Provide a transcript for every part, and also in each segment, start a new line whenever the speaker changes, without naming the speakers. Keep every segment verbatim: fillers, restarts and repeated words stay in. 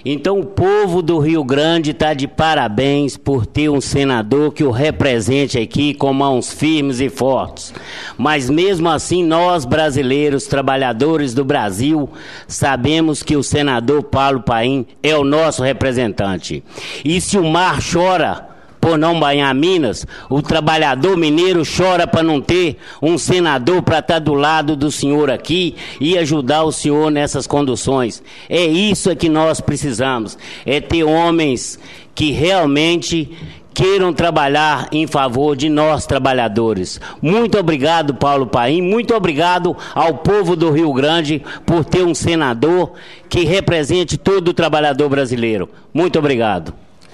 Então o povo do Rio Grande está de parabéns por ter um senador que o represente aqui com mãos firmes e fortes. Mas mesmo assim, nós brasileiros, trabalhadores do Brasil, sabemos que o senador Paulo Paim é o nosso representante. E se o mar chora por não banhar Minas, o trabalhador mineiro chora para não ter um senador para estar do lado do senhor aqui e ajudar o senhor nessas conduções. É isso que nós precisamos, é ter homens que realmente queiram trabalhar em favor de nós trabalhadores. Muito obrigado, Paulo Paim, muito obrigado ao povo do Rio Grande por ter um senador que represente todo o trabalhador brasileiro. Muito obrigado.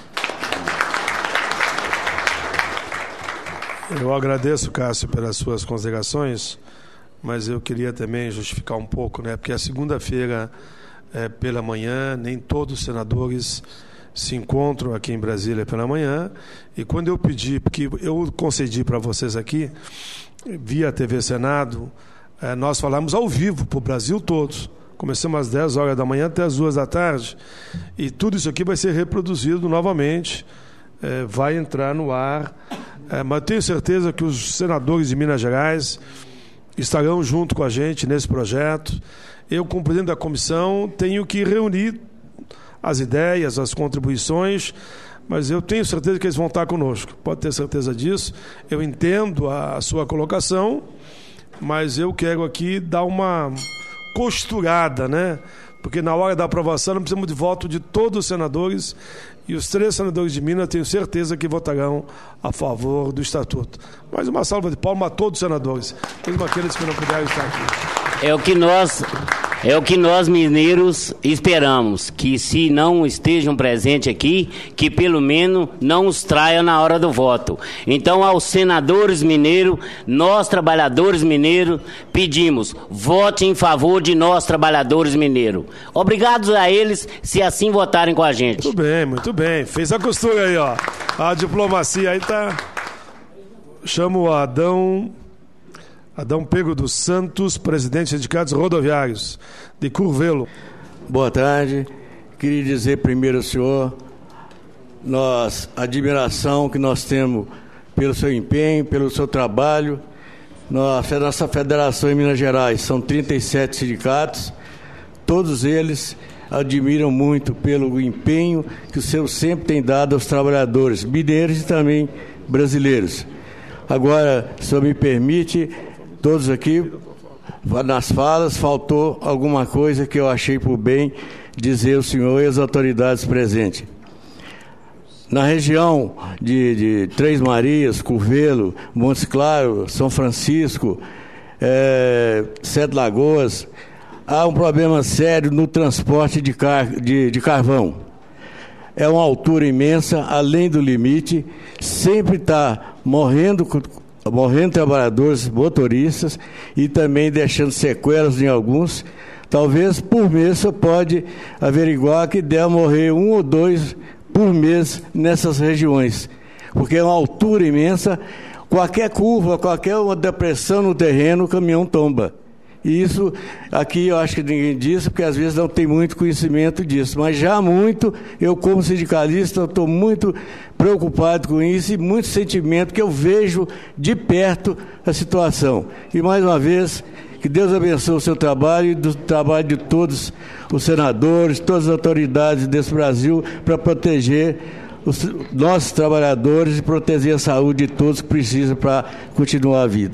Eu agradeço, Cássio, pelas suas considerações, mas eu queria também justificar um pouco, né? Porque a segunda-feira, é, pela manhã, nem todos os senadores se encontram aqui em Brasília pela manhã, e quando eu pedi, porque eu concedi para vocês aqui, via T V Senado, é, nós falamos ao vivo para o Brasil todos. Começamos às dez horas da manhã até às duas da tarde, e tudo isso aqui vai ser reproduzido novamente, é, vai entrar no ar. É, mas tenho certeza que os senadores de Minas Gerais estarão junto com a gente nesse projeto. Eu, como presidente da comissão, tenho que reunir as ideias, as contribuições, mas eu tenho certeza que eles vão estar conosco. Pode ter certeza disso. Eu entendo a, a sua colocação, mas eu quero aqui dar uma costurada, né? Porque na hora da aprovação nós precisamos de voto de todos os senadores, e os três senadores de Minas tenho certeza que votarão a favor do Estatuto. Mais uma salva de palmas a todos os senadores, mesmo aqueles que não puderam estar aqui.
É o que nós, é o que nós mineiros esperamos, que se não estejam presentes aqui, que pelo menos não os traia na hora do voto. Então, aos senadores mineiros, nós trabalhadores mineiros, pedimos, vote em favor de nós trabalhadores mineiros. Obrigados a eles, se assim votarem com a gente.
Muito bem, muito bem. Fez a costura aí, ó. A diplomacia aí tá... Chamo o Adão... Adão Pego dos Santos, presidente dos sindicatos rodoviários de Curvelo.
Boa tarde. Queria dizer primeiro ao senhor nós, a admiração que nós temos pelo seu empenho, pelo seu trabalho. Nossa, nossa federação em Minas Gerais são trinta e sete sindicatos, todos eles admiram muito pelo empenho que o senhor sempre tem dado aos trabalhadores mineiros e também brasileiros. Agora, se o senhor me permite, todos aqui, nas falas, faltou alguma coisa que eu achei por bem dizer ao senhor e às autoridades presentes. Na região de, de Três Marias, Curvelo, Montes Claros, São Francisco, é, Sete Lagoas, há um problema sério no transporte de, car de, de carvão. É uma altura imensa, além do limite, sempre está morrendo... morrendo trabalhadores, motoristas, e também deixando sequelas em alguns. Talvez por mês você pode averiguar que deve morrer um ou dois por mês nessas regiões, porque é uma altura imensa, qualquer curva, qualquer uma depressão no terreno, o caminhão tomba. E isso aqui eu acho que ninguém disse, porque às vezes não tem muito conhecimento disso, mas já muito, eu como sindicalista estou muito preocupado com isso e muito sentimento que eu vejo de perto a situação. E mais uma vez, que Deus abençoe o seu trabalho e do trabalho de todos os senadores, todas as autoridades desse Brasil para proteger os nossos trabalhadores e proteger a saúde de todos que precisam para continuar a vida.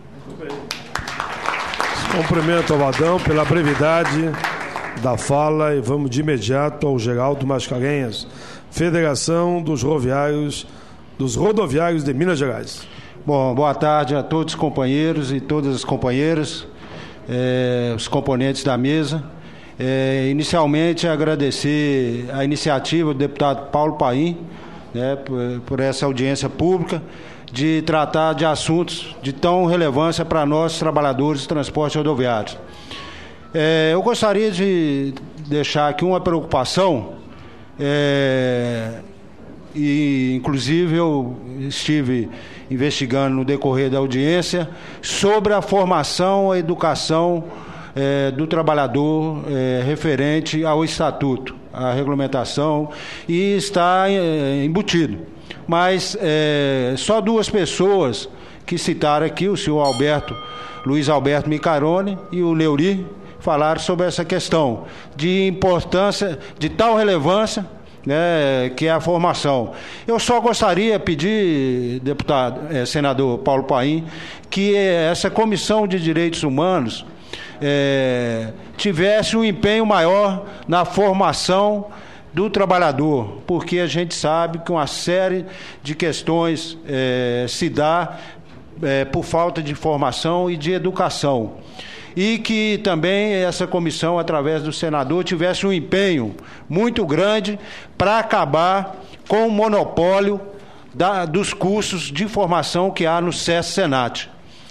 Cumprimento ao Adão pela brevidade da fala e vamos de imediato ao Geraldo Mascarenhas, Federação dos Rodoviários, dos Rodoviários de Minas Gerais.
Bom, boa tarde a todos os companheiros e todas as companheiras, eh, os componentes da mesa. Eh, inicialmente, agradecer a iniciativa do deputado Paulo Paim, né, por, por essa audiência pública, de tratar de assuntos de tão relevância para nós, trabalhadores de transporte rodoviário. É, eu gostaria de deixar aqui uma preocupação, é, e inclusive eu estive investigando no decorrer da audiência, sobre a formação, a educação é, do trabalhador é, referente ao Estatuto. a regulamentação e está é, embutido. Mas é, só duas pessoas que citaram aqui, o senhor Alberto, Luiz Alberto Micarone e o Leuri, falaram sobre essa questão de importância, de tal relevância, né, que é a formação. Eu só gostaria de pedir, deputado, eh, senador Paulo Paim, que essa Comissão de Direitos Humanos eh, tivesse um empenho maior na formação do trabalhador, porque a gente sabe que uma série de questões eh, se dá eh, por falta de formação e de educação. E que também essa comissão, através do senador, tivesse um empenho muito grande para acabar com o monopólio da, dos cursos de formação que há no SESC-Senat.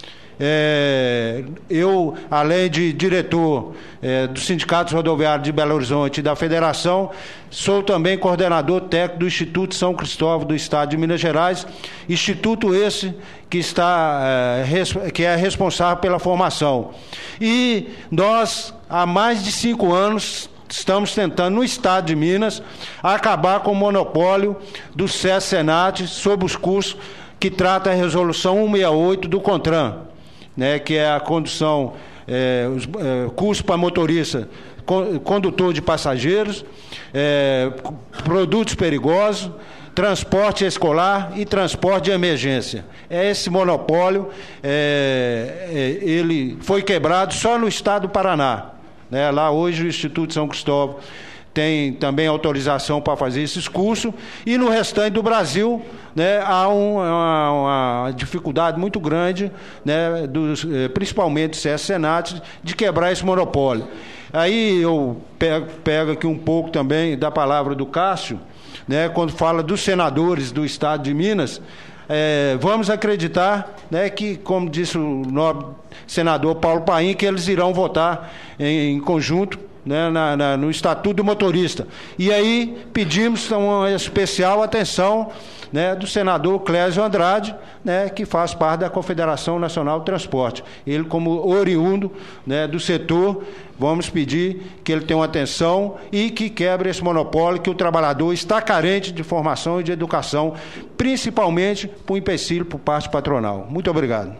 É, eu, além de diretor é, dos Sindicatos Rodoviários de Belo Horizonte e da Federação, sou também coordenador técnico do Instituto São Cristóvão do Estado de Minas Gerais, instituto esse que, está, é, res, que é responsável pela formação. E nós, há mais de cinco anos, estamos tentando, no Estado de Minas, acabar com o monopólio do SESC-Senat sobre os cursos que trata a Resolução cento e sessenta e oito do CONTRAN, né, que é a condução, é, os, é, curso para motorista, condutor de passageiros, é, produtos perigosos, transporte escolar e transporte de emergência. Esse monopólio, é, é, ele foi quebrado só no estado do Paraná, né? Lá hoje o Instituto São Cristóvão tem também autorização para fazer esses cursos, e no restante do Brasil, né, há um, uma, uma dificuldade muito grande, né, dos, principalmente do SESC-Senat, de quebrar esse monopólio. Aí eu pego, pego aqui um pouco também da palavra do Cássio, né, quando fala dos senadores do Estado de Minas. É, vamos acreditar, né, que, como disse o nobre senador Paulo Paim, que eles irão votar em, em conjunto, né, na, na, no Estatuto do Motorista. E aí pedimos uma especial atenção, né, do senador Clésio Andrade, né, que faz parte da Confederação Nacional do Transporte. Ele, como oriundo, né, do setor, vamos pedir que ele tenha uma atenção e que quebre esse monopólio, que o trabalhador está carente de formação e de educação, principalmente por empecilho por parte patronal. Muito obrigado.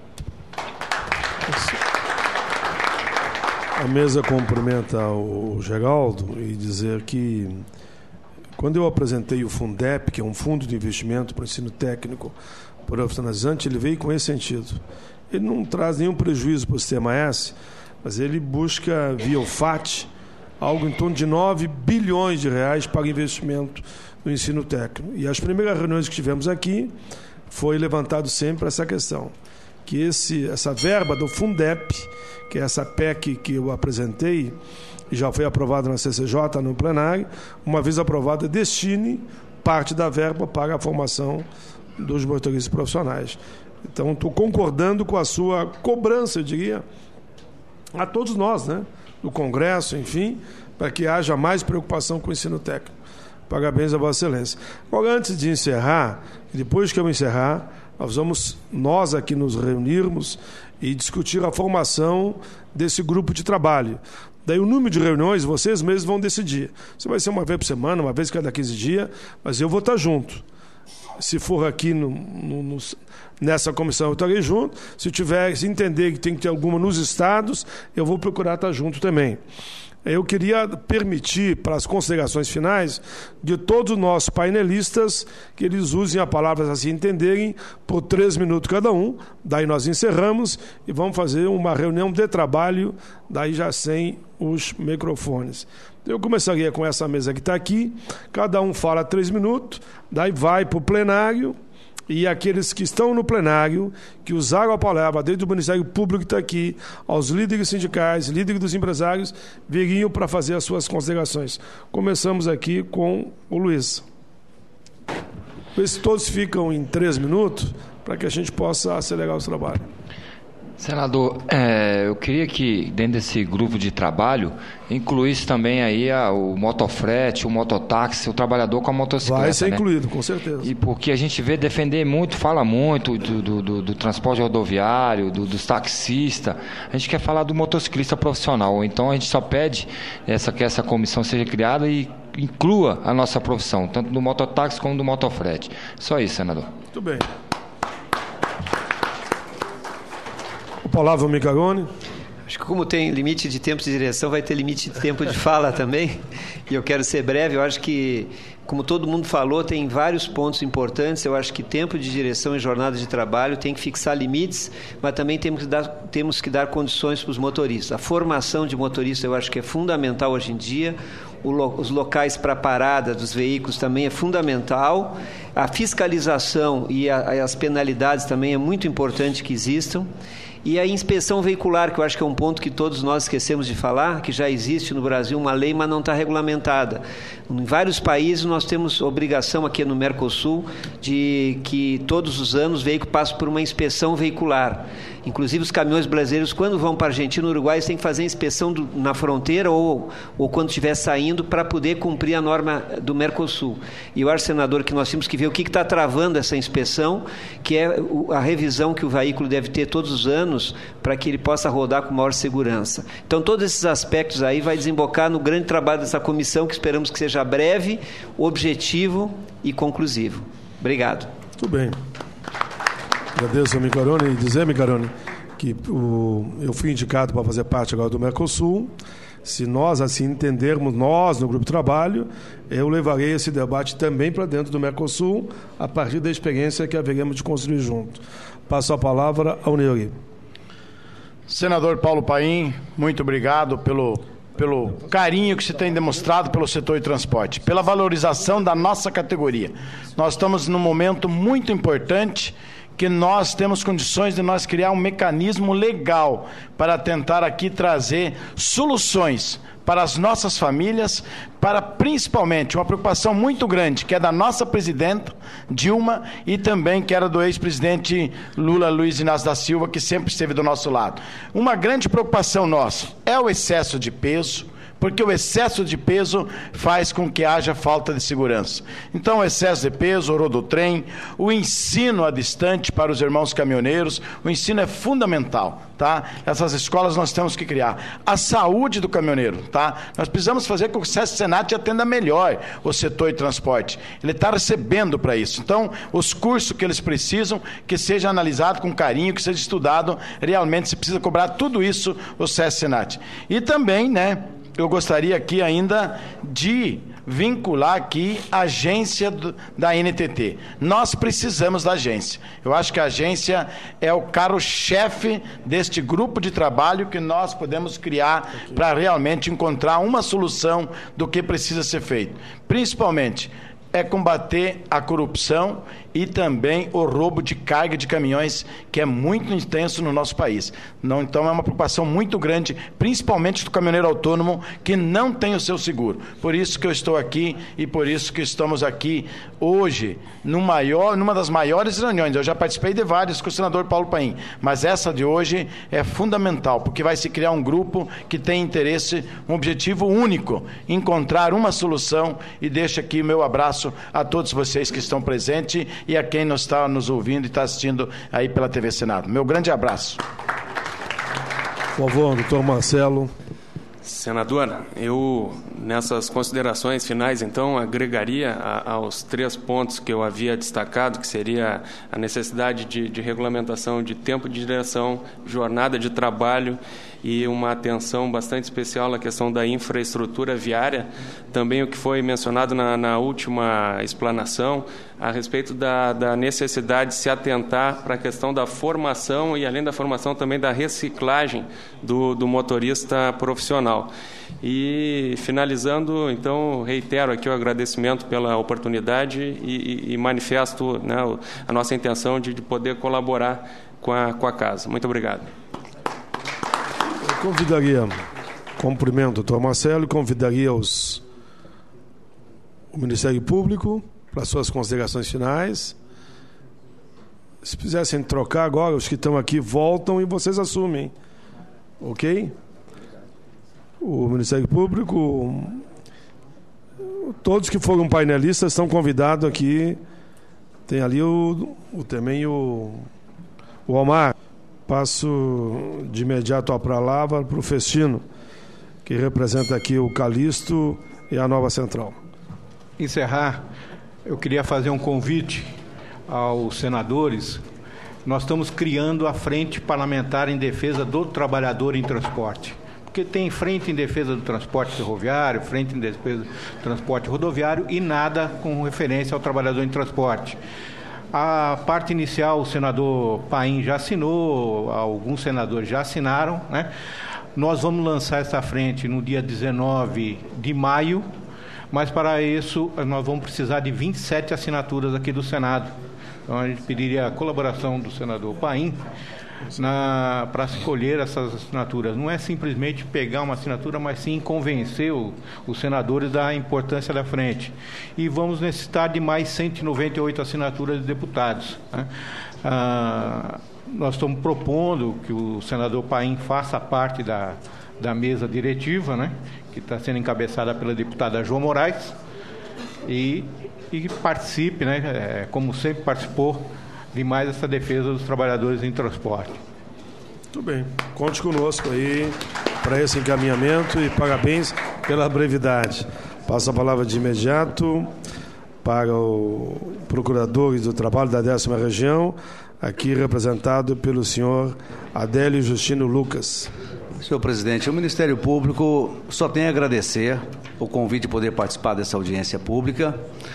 A mesa cumprimenta o Geraldo e dizer que, quando eu apresentei o Fundep, que é um fundo de investimento para o ensino técnico profissionalizante, ele veio com esse sentido. Ele não traz nenhum prejuízo para o sistema S, mas ele busca, via o F A T, algo em torno de nove bilhões de reais para investimento no ensino técnico. E as primeiras reuniões que tivemos aqui, foi levantado sempre essa questão, que esse, essa verba do Fundep, que é essa P E C que eu apresentei, e já foi aprovada na C C J, no plenário, uma vez aprovada, destine parte da verba para a formação dos motoristas profissionais. Então, estou concordando com a sua cobrança, eu diria, a todos nós, né, do Congresso, enfim, para que haja mais preocupação com o ensino técnico. Parabéns a Vossa Excelência. Agora, antes de encerrar, depois que eu encerrar, nós vamos, nós aqui nos reunirmos e discutir a formação desse grupo de trabalho. Daí o número de reuniões, vocês mesmos vão decidir. Se vai ser uma vez por semana, uma vez cada quinze dias, mas eu vou estar junto. Se for aqui no, no, no, nessa comissão, eu estarei junto. Se tiver, se entender que tem que ter alguma nos estados, eu vou procurar estar junto também. Eu queria permitir, para as considerações finais, de todos os nossos painelistas, que eles usem a palavra assim entenderem, por três minutos cada um. Daí nós encerramos e vamos fazer uma reunião de trabalho, daí já sem os microfones. Eu começaria com essa mesa que está aqui, cada um fala três minutos, daí vai para o plenário, e aqueles que estão no plenário, que usaram a palavra desde o Ministério Público que está aqui, aos líderes sindicais, líderes dos empresários, viriam para fazer as suas considerações. Começamos aqui com o Luiz. Luiz, todos ficam em três minutos, para que a gente possa acelerar o trabalho.
Senador, é, eu queria que dentro desse grupo de trabalho incluísse também aí a, o motofrete, o mototáxi, o trabalhar com a motocicleta.
Vai ser, né, incluído, com certeza.
E porque a gente vê defender muito, fala muito do, do, do, do transporte rodoviário, do, dos taxistas. A gente quer falar do motociclista profissional. Então a gente só pede essa, que essa comissão seja criada e inclua a nossa profissão, tanto do mototáxi como do motofrete. Só isso, senador.
Muito bem. A palavra ao Micarone.
Acho que como tem limite de tempo de direção, vai ter limite de tempo de fala também. E eu quero ser breve. Eu acho que, como todo mundo falou, tem vários pontos importantes. Eu acho que tempo de direção e jornada de trabalho tem que fixar limites, mas também temos que dar, temos que dar condições para os motoristas. A formação de motorista eu acho que é fundamental hoje em dia. O lo, os locais para parada dos veículos também é fundamental. A fiscalização e a, as penalidades também é muito importante que existam. E a inspeção veicular, que eu acho que é um ponto que todos nós esquecemos de falar, que já existe no Brasil uma lei, mas não está regulamentada. Em vários países nós temos obrigação aqui no Mercosul de que todos os anos o veículo passe por uma inspeção veicular. Inclusive os caminhões brasileiros, quando vão para a Argentina e Uruguai, eles têm que fazer inspeção do, na fronteira ou, ou quando estiver saindo para poder cumprir a norma do Mercosul. E eu acho, senador, que nós temos que ver o que está travando essa inspeção, que é a revisão que o veículo deve ter todos os anos para que ele possa rodar com maior segurança. Então, todos esses aspectos aí vai desembocar no grande trabalho dessa comissão, que esperamos que seja breve, objetivo e conclusivo. Obrigado.
Muito bem. Agradeço ao Micarone e dizer, Micarone, que o, eu fui indicado para fazer parte agora do Mercosul. Se nós assim entendermos, nós no Grupo de Trabalho, eu levarei esse debate também para dentro do Mercosul, a partir da experiência que haveremos de construir junto. Passo a palavra ao Neuri.
Senador Paulo Paim, muito obrigado pelo, pelo carinho que você tem demonstrado pelo setor de transporte, pela valorização da nossa categoria. Nós estamos num momento muito importante que nós temos condições de nós criar um mecanismo legal para tentar aqui trazer soluções para as nossas famílias, para principalmente uma preocupação muito grande, que é da nossa presidenta, Dilma, e também que era do ex-presidente Lula Luiz Inácio da Silva, que sempre esteve do nosso lado. Uma grande preocupação nossa é o excesso de peso, porque o excesso de peso faz com que haja falta de segurança. Então, o excesso de peso, o rodotrem, o ensino à distante para os irmãos caminhoneiros, o ensino é fundamental, tá? Essas escolas nós temos que criar. A saúde do caminhoneiro, tá? Nós precisamos fazer com que o SESC Senat atenda melhor o setor de transporte. Ele está recebendo para isso. Então, os cursos que eles precisam, que seja analisado com carinho, que seja estudado, realmente se precisa cobrar tudo isso o SESC Senat. E também, né, eu gostaria aqui ainda de vincular aqui a agência do, da N T T. Nós precisamos da agência. Eu acho que a agência é o carro-chefe deste grupo de trabalho que nós podemos criar para realmente encontrar uma solução do que precisa ser feito. Principalmente é combater a corrupção e também o roubo de carga de caminhões, que é muito intenso no nosso país. Não, então é uma preocupação muito grande, principalmente do caminhoneiro autônomo que não tem o seu seguro. Por isso que eu estou aqui e por isso que estamos aqui hoje, no maior, numa das maiores reuniões. Eu já participei de várias com o senador Paulo Paim, mas essa de hoje é fundamental, porque vai se criar um grupo que tem interesse, um objetivo único, encontrar uma solução, e deixo aqui o meu abraço a todos vocês que estão presentes e a quem nos está nos ouvindo e está assistindo aí pela T V Senado. Meu grande abraço.
Por favor, doutor Marcelo.
Senadora, eu, nessas considerações finais, então, agregaria a, aos três pontos que eu havia destacado, que seria a necessidade de, de regulamentação de tempo de direção, jornada de trabalho e uma atenção bastante especial na questão da infraestrutura viária. Também o que foi mencionado na, na última explanação, a respeito da, da necessidade de se atentar para a questão da formação e, além da formação, também da reciclagem do, do motorista profissional. E, finalizando, então, reitero aqui o agradecimento pela oportunidade e, e, e manifesto, né, a nossa intenção de, de poder colaborar com a, com a casa. Muito obrigado.
Eu convidaria, cumprimento o doutor Marcelo, convidaria os, o Ministério Público para suas considerações finais. Se quisessem trocar agora, os que estão aqui voltam e vocês assumem. Ok? O Ministério Público, todos que foram painelistas estão convidados aqui. Tem ali o, o também o, o Omar. Passo de imediato a palavra para o Festino, que representa aqui o Calixto e a Nova Central.
encerrar, eu queria fazer um convite aos senadores. Nós estamos criando a Frente Parlamentar em Defesa do Trabalhador em Transporte. Porque tem frente em defesa do transporte ferroviário, frente em defesa do transporte rodoviário e nada com referência ao trabalhador em transporte. A parte inicial, o senador Paim já assinou, alguns senadores já assinaram, né? Nós vamos lançar essa frente no dia dezenove de maio, mas para isso nós vamos precisar de vinte e sete assinaturas aqui do Senado. Então a gente pediria a colaboração do senador Paim para escolher essas assinaturas. Não é simplesmente pegar uma assinatura, mas sim convencer o, os senadores da importância da frente. E vamos necessitar de mais cento e noventa e oito assinaturas de deputados, né? Ah, nós estamos propondo que o senador Paim faça parte da, da mesa diretiva, né, que está sendo encabeçada pela deputada João Moraes, e, e participe, né, é, como sempre participou, de mais essa defesa dos trabalhadores em transporte.
Muito bem. Conte conosco aí para esse encaminhamento e parabéns pela brevidade. Passo a palavra de imediato para o procurador do trabalho da décima região, aqui representado pelo senhor Adélio Justino Lucas.
Senhor presidente, o Ministério Público só tem a agradecer o convite de poder participar dessa audiência pública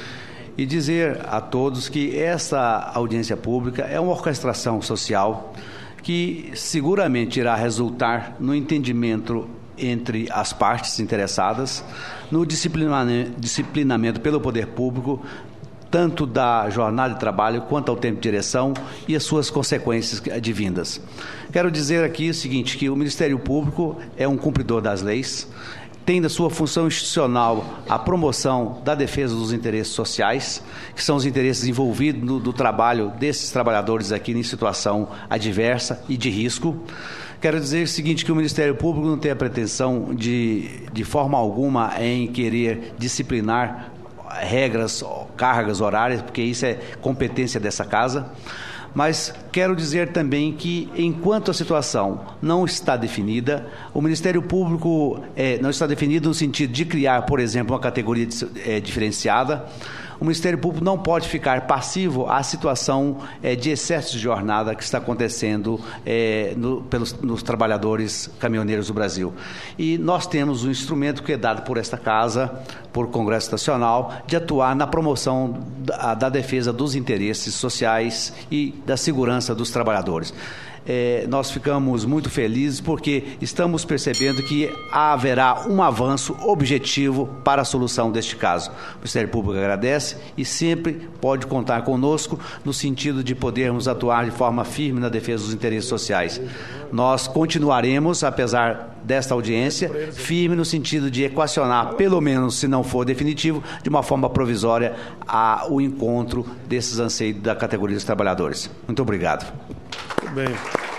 e dizer a todos que essa audiência pública é uma orquestração social que seguramente irá resultar no entendimento entre as partes interessadas, no disciplinamento pelo poder público, tanto da jornada de trabalho quanto ao tempo de direção e as suas consequências advindas. Quero dizer aqui o seguinte, que o Ministério Público é um cumpridor das leis, tem da sua função institucional a promoção da defesa dos interesses sociais, que são os interesses envolvidos no, do trabalho desses trabalhadores aqui em situação adversa e de risco. Quero dizer o seguinte, que o Ministério Público não tem a pretensão de, de forma alguma em querer disciplinar regras, cargas horárias, porque isso é competência dessa casa. Mas quero dizer também que, enquanto a situação não está definida, o Ministério Público é, não está definido no sentido de criar, por exemplo, uma categoria de, é, diferenciada. O Ministério Público não pode ficar passivo à situação é, de excesso de jornada que está acontecendo é, no, pelos, nos trabalhadores caminhoneiros do Brasil. E nós temos um instrumento que é dado por esta Casa, por Congresso Nacional, de atuar na promoção da, da defesa dos interesses sociais e da segurança dos trabalhadores. É, nós ficamos muito felizes porque estamos percebendo que haverá um avanço objetivo para a solução deste caso. O Ministério Público agradece e sempre pode contar conosco no sentido de podermos atuar de forma firme na defesa dos interesses sociais. Nós continuaremos, apesar desta audiência, firme no sentido de equacionar, pelo menos se não for definitivo, de uma forma provisória, a, o encontro desses anseios da categoria dos trabalhadores. Muito obrigado.
Muito bem.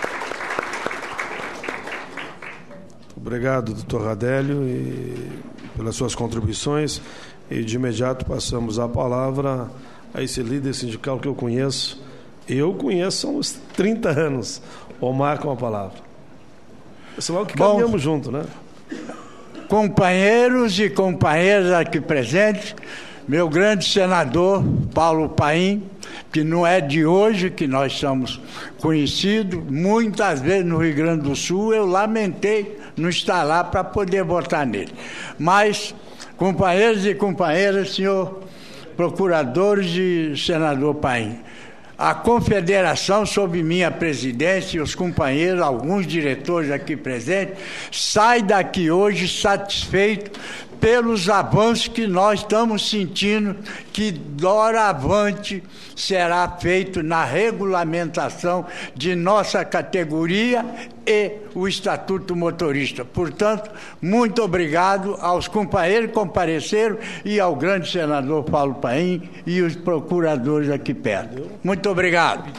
Obrigado, doutor Adélio, e pelas suas contribuições. E de imediato passamos a palavra a esse líder sindical que eu conheço. Eu conheço há uns trinta anos. Omar, com a palavra. Pessoal que
Bom,
caminhamos junto, né?
Companheiros e companheiras aqui presentes, meu grande senador Paulo Paim, que não é de hoje que nós somos conhecidos, muitas vezes no Rio Grande do Sul eu lamentei não estar lá para poder votar nele. Mas, companheiros e companheiras, senhor procuradores e senador Paim, a confederação, sob minha presidência, e os companheiros, alguns diretores aqui presentes, sai daqui hoje satisfeito pelos avanços que nós estamos sentindo, que doravante será feito na regulamentação de nossa categoria e o Estatuto Motorista. Portanto, muito obrigado aos companheiros que compareceram e ao grande senador Paulo Paim e os procuradores aqui perto. Muito obrigado.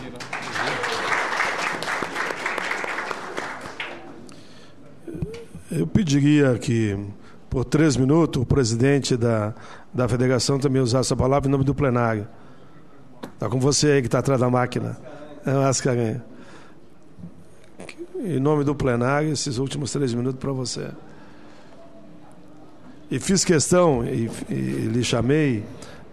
Eu pediria que, por três minutos, o presidente da, da federação também usasse a palavra em nome do plenário. Está com você aí que está atrás da máquina. É o Mascarenha. Em nome do plenário, esses últimos três minutos para você. E fiz questão, e, e lhe chamei,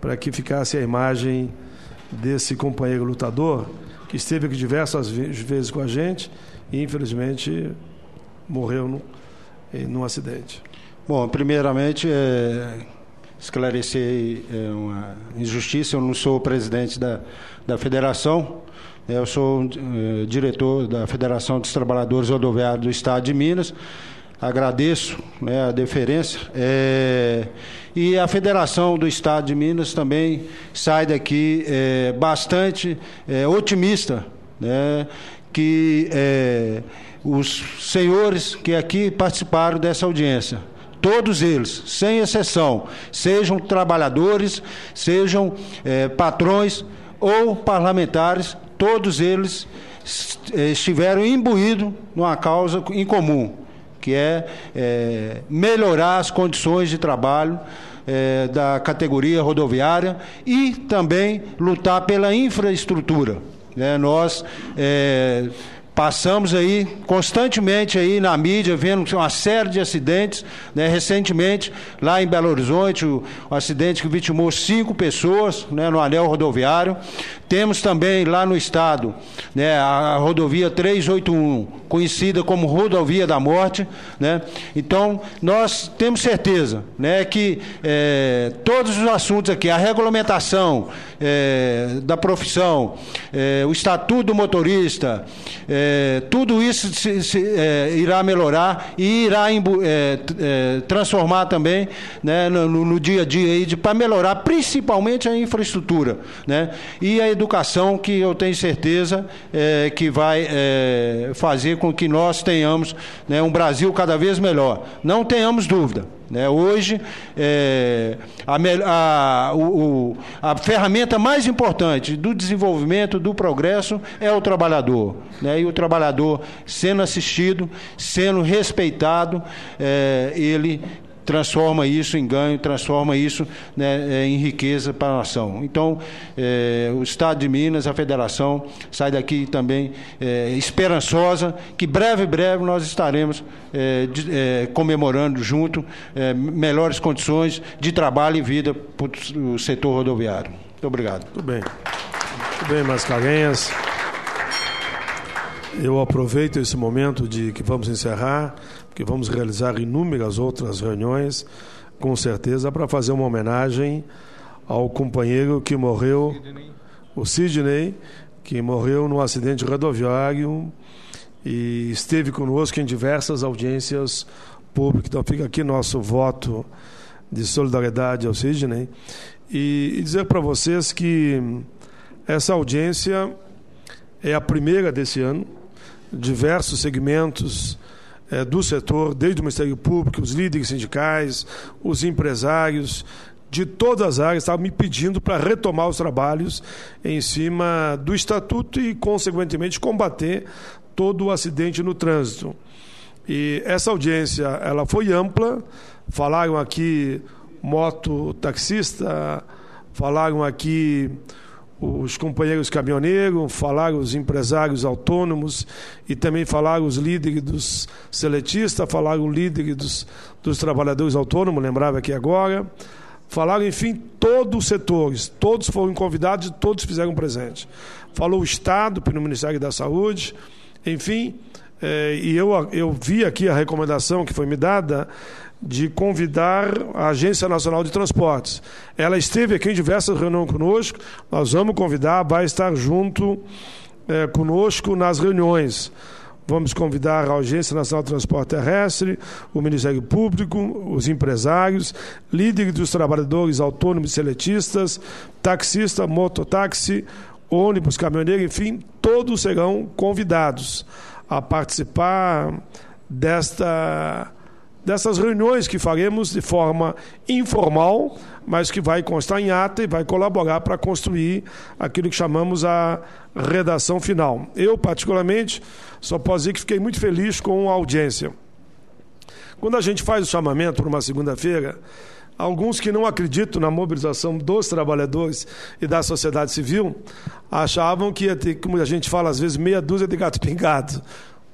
para que ficasse a imagem desse companheiro lutador que esteve aqui diversas vezes com a gente e, infelizmente, morreu no, num acidente.
Bom, primeiramente, é, esclarecer é, uma injustiça. Eu não sou presidente da, da federação, eu sou é, diretor da Federação dos Trabalhadores Rodoviários do Estado de Minas. Agradeço, né, a deferência. É, e a Federação do Estado de Minas também sai daqui é, bastante é, otimista, né, que é, os senhores que aqui participaram dessa audiência, todos eles, sem exceção, sejam trabalhadores, sejam é, patrões ou parlamentares, todos eles estiveram imbuídos numa causa em comum, que é, é melhorar as condições de trabalho é, da categoria rodoviária e também lutar pela infraestrutura. É, nós é, passamos aí constantemente aí na mídia vendo uma série de acidentes, né? Recentemente lá em Belo Horizonte o, o acidente que vitimou cinco pessoas, né, no anel rodoviário. Temos também lá no estado, né, a, a rodovia trezentos e oitenta e um, conhecida como rodovia da morte, né? Então nós temos certeza, né, que é, todos os assuntos aqui, a regulamentação é, da profissão, é, o estatuto do motorista, é, tudo isso se, se, é, irá melhorar e irá é, é, transformar também, né, no, no dia a dia aí, para melhorar principalmente a infraestrutura, né, e a educação, que eu tenho certeza é, que vai é, fazer com que nós tenhamos, né, um Brasil cada vez melhor. Não tenhamos dúvida. Né? Hoje, é, a, a, o, a ferramenta mais importante do desenvolvimento, do progresso, é o trabalhador. Né? E o trabalhador sendo assistido, sendo respeitado, é, ele transforma isso em ganho, transforma isso, né, em riqueza para a nação. Então, é, o Estado de Minas, a Federação, sai daqui também é, esperançosa, que breve, breve nós estaremos é, de, é, comemorando junto é, melhores condições de trabalho e vida para o setor rodoviário. Muito obrigado.
Muito bem. Muito bem, Mascarenhas. Eu aproveito esse momento de que vamos encerrar, que vamos realizar inúmeras outras reuniões, com certeza, para fazer uma homenagem ao companheiro que morreu, o Sidney, que morreu num acidente rodoviário e esteve conosco em diversas audiências públicas. Então fica aqui nosso voto de solidariedade ao Sidney. E, e dizer para vocês que essa audiência é a primeira desse ano. Diversos segmentos é, do setor, desde o Ministério Público, os líderes sindicais, os empresários, de todas as áreas, estavam me pedindo para retomar os trabalhos em cima do Estatuto e, consequentemente, combater todo o acidente no trânsito. E essa audiência ela foi ampla, falaram aqui mototaxista, falaram aqui os companheiros caminhoneiros, falaram os empresários autônomos e também falaram os líderes dos seletistas, falaram o líder dos, dos trabalhadores autônomos, lembrava aqui agora, falaram, enfim, todos os setores, todos foram convidados e todos fizeram presente. Falou o Estado, pelo Ministério da Saúde, enfim, é, e eu, eu vi aqui a recomendação que foi me dada de convidar a Agência Nacional de Transportes. Ela esteve aqui em diversas reuniões conosco, nós vamos convidar, vai estar junto é, conosco nas reuniões. Vamos convidar a Agência Nacional de Transporte Terrestre, o Ministério Público, os empresários, líderes dos trabalhadores autônomos e seletistas, taxista, mototáxi, ônibus, caminhoneiro, enfim, todos serão convidados a participar desta... dessas reuniões que faremos de forma informal, mas que vai constar em ata e vai colaborar para construir aquilo que chamamos a redação final. Eu, particularmente, só posso dizer que fiquei muito feliz com a audiência. Quando a gente faz o chamamento para uma segunda-feira, alguns que não acreditam na mobilização dos trabalhadores e da sociedade civil achavam que ia ter, como a gente fala às vezes, meia dúzia de gato pingado.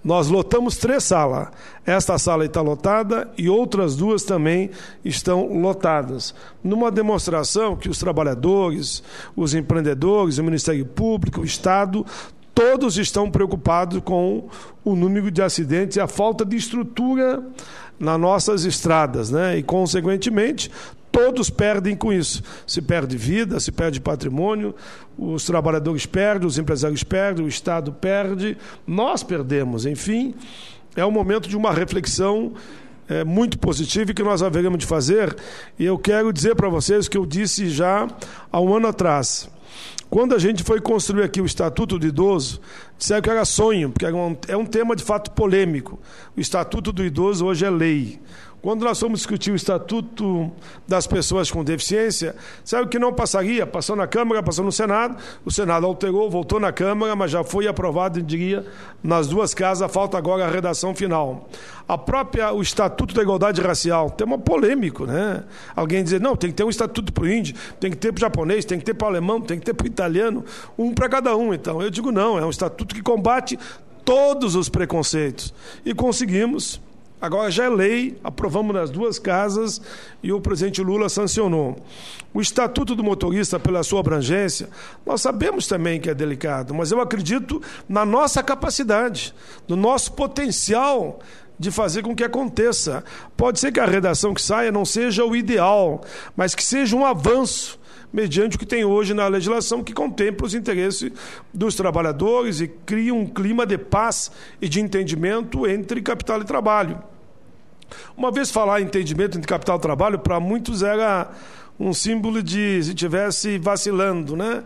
Nós lotamos três salas. Esta sala está lotada e outras duas também estão lotadas. Numa demonstração que os trabalhadores, os empreendedores, o Ministério Público, o Estado, todos estão preocupados com o número de acidentes e a falta de estrutura nas nossas estradas, né? E, consequentemente, todos perdem com isso. Se perde vida, se perde patrimônio, os trabalhadores perdem, os empresários perdem, o Estado perde, nós perdemos. Enfim, é um momento de uma reflexão é, muito positiva e que nós haveremos de fazer. E eu quero dizer para vocês o que eu disse já há um ano atrás. Quando a gente foi construir aqui o Estatuto do Idoso, disseram que era sonho, porque era um, é um tema de fato polêmico. O Estatuto do Idoso hoje é lei. Quando nós fomos discutir o Estatuto das Pessoas com Deficiência, sabe que não passaria? Passou na Câmara, passou no Senado, o Senado alterou, voltou na Câmara, mas já foi aprovado, eu diria, nas duas casas, falta agora a redação final. A própria, o Estatuto da Igualdade Racial, tema polêmico, né? Alguém dizer, não, tem que ter um Estatuto para o índio, tem que ter para o japonês, tem que ter para o alemão, tem que ter para o italiano, um para cada um. Então, eu digo não, é um Estatuto que combate todos os preconceitos. E conseguimos. Agora já é lei, aprovamos nas duas casas e o presidente Lula sancionou. O Estatuto do Motorista, pela sua abrangência, nós sabemos também que é delicado, mas eu acredito na nossa capacidade, no nosso potencial de fazer com que aconteça. Pode ser que a redação que saia não seja o ideal, mas que seja um avanço, mediante o que tem hoje na legislação, que contempla os interesses dos trabalhadores e cria um clima de paz e de entendimento entre capital e trabalho. Uma vez falar em entendimento entre capital e trabalho, para muitos era um símbolo de se estivesse vacilando, né?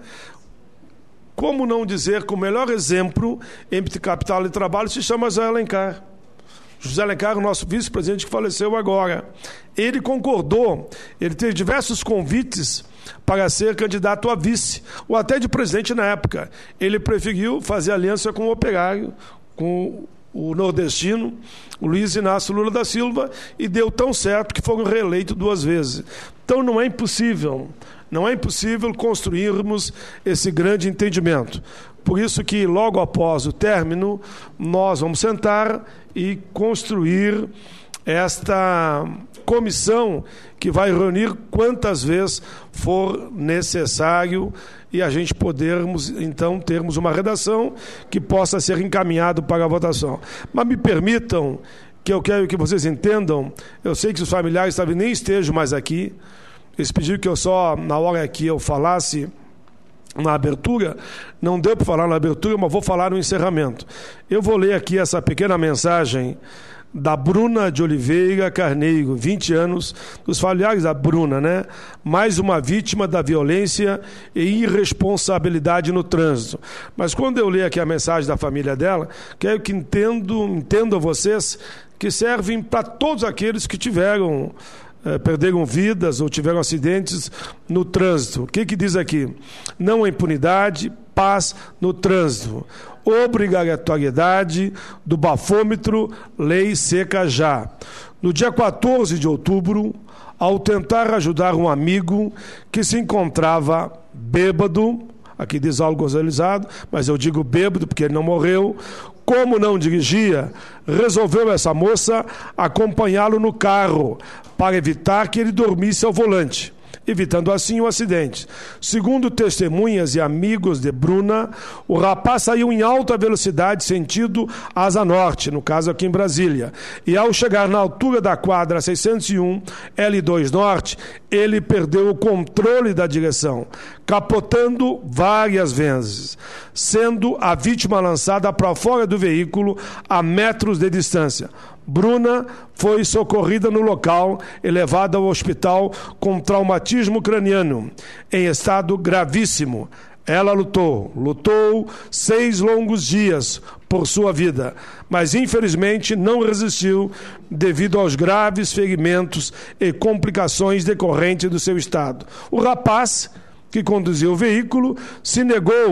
Como não dizer que o melhor exemplo entre capital e trabalho se chama José Alencar. José Alencar, o nosso vice-presidente que faleceu agora. Ele concordou, ele teve diversos convites para ser candidato a vice, ou até de presidente na época. Ele preferiu fazer aliança com o operário, com o nordestino, o Luiz Inácio Lula da Silva, e deu tão certo que foram reeleitos duas vezes. Então não é impossível, não é impossível construirmos esse grande entendimento. Por isso que logo após o término, nós vamos sentar e construir esta comissão que vai reunir quantas vezes for necessário e a gente podermos, então, termos uma redação que possa ser encaminhado para a votação. Mas me permitam que eu quero que vocês entendam, eu sei que os familiares talvez nem estejam mais aqui, eles pediram que eu só, na hora que eu falasse na abertura, não deu para falar na abertura, mas vou falar no encerramento. Eu vou ler aqui essa pequena mensagem da Bruna de Oliveira Carneiro, vinte anos, dos familiares da Bruna, né? Mais uma vítima da violência e irresponsabilidade no trânsito. Mas quando eu ler aqui a mensagem da família dela, quero que entendo, entendam vocês que servem para todos aqueles que tiveram eh, perderam vidas ou tiveram acidentes no trânsito. O que que diz aqui? Não há impunidade, paz no trânsito. Obrigatoriedade do bafômetro, lei seca já. No dia quatorze de outubro, ao tentar ajudar um amigo que se encontrava bêbado, aqui diz algo alcoolizado, mas eu digo bêbado porque ele não morreu, como não dirigia, resolveu essa moça acompanhá-lo no carro para evitar que ele dormisse ao volante, evitando assim o acidente. Segundo testemunhas e amigos de Bruna, o rapaz saiu em alta velocidade sentido Asa Norte, no caso aqui em Brasília, e ao chegar na altura da quadra seiscentos e um L dois Norte, ele perdeu o controle da direção, capotando várias vezes, sendo a vítima lançada para fora do veículo a metros de distância. Bruna foi socorrida no local e levada ao hospital com traumatismo craniano, em estado gravíssimo. Ela lutou, lutou seis longos dias por sua vida, mas infelizmente não resistiu devido aos graves ferimentos e complicações decorrentes do seu estado. O rapaz que conduziu o veículo se negou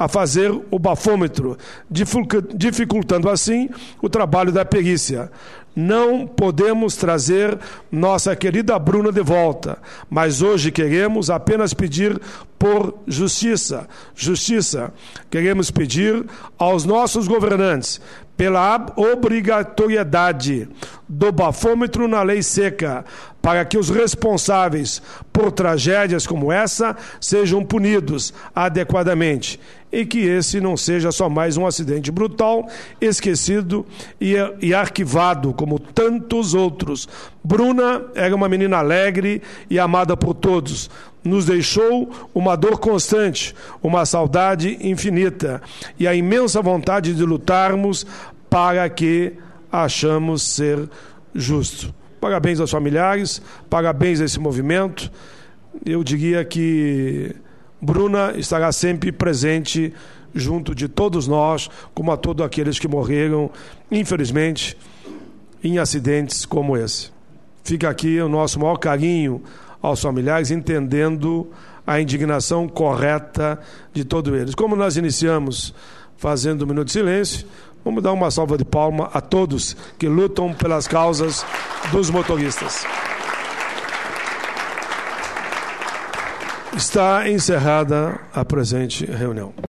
a fazer o bafômetro, dificultando assim o trabalho da perícia. Não podemos trazer nossa querida Bruna de volta, mas hoje queremos apenas pedir por justiça. Justiça. Queremos pedir aos nossos governantes pela obrigatoriedade do bafômetro na lei seca, para que os responsáveis por tragédias como essa sejam punidos adequadamente e que esse não seja só mais um acidente brutal, esquecido e, e arquivado como tantos outros. Bruna era uma menina alegre e amada por todos. Nos deixou uma dor constante, uma saudade infinita e a imensa vontade de lutarmos para que achamos ser justo. Parabéns aos familiares, parabéns a esse movimento. Eu diria que Bruna estará sempre presente junto de todos nós, como a todos aqueles que morreram, infelizmente, em acidentes como esse. Fica aqui o nosso maior carinho aos familiares, entendendo a indignação correta de todos eles. Como nós iniciamos fazendo um minuto de silêncio, vamos dar uma salva de palmas a todos que lutam pelas causas dos motoristas. Está encerrada a presente reunião.